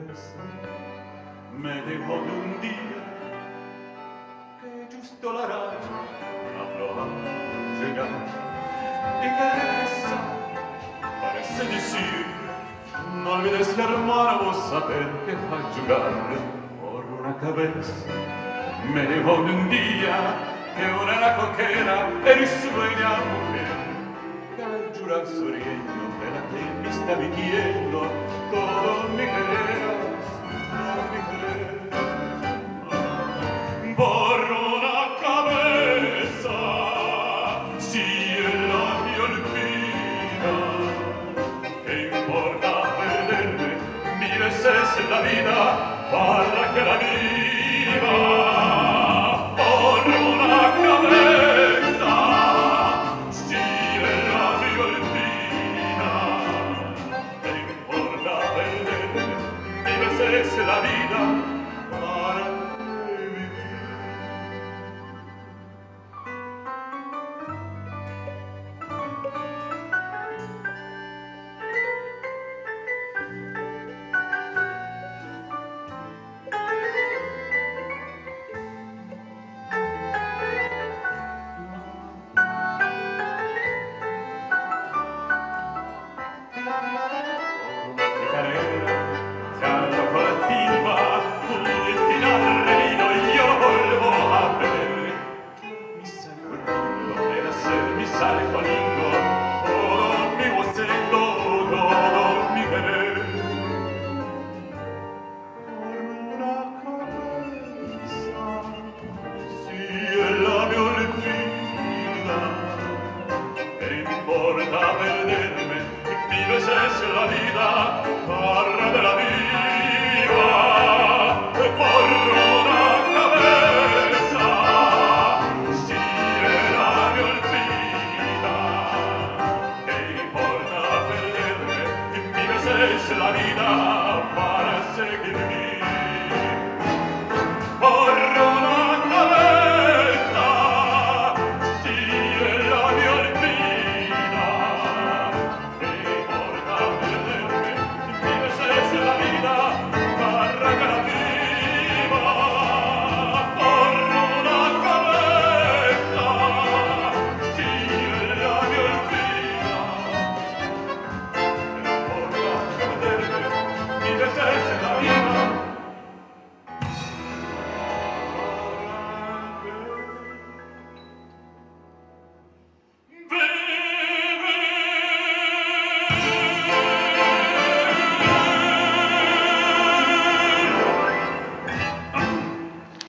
cabeza me dejó de un día que justo la raya habló a llegar y que esa parece decir no olvides hermano vos saber que a jugar por una cabeza me dejó de un día que una era coquera eri sueña mujer que al jurar sonriendo de la que me está viviendo todo mi querer por una cabeza si él la me olvida ¿qué importa perderme 1000 veces en la vida para que la viva por una cabeza si él la me olvida ¿qué importa perderme 1000 veces en la vida para que vivir la vida